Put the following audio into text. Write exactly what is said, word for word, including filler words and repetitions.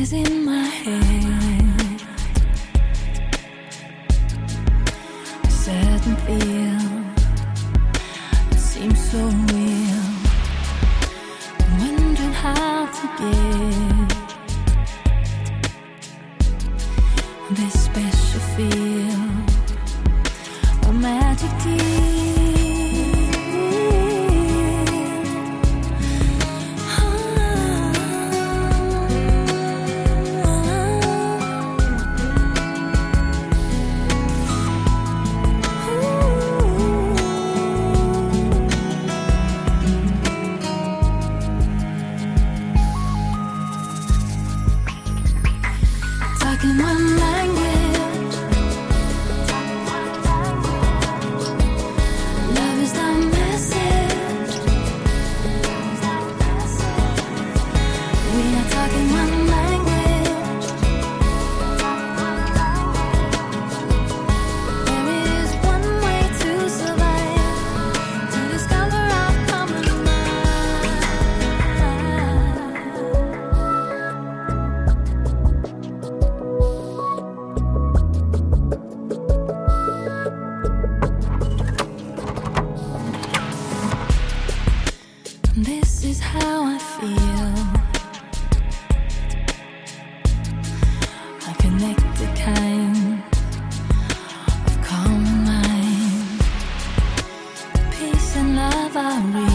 voices in my head, I sat and feel, it seems so real. I'm wondering how to get this special feel, a magic deal. Talking one language, love is the message. We are talking one language. There is one way to survive, to discover our common mind. This is how I feel. I connect the kind of common mind. Peace and love are real.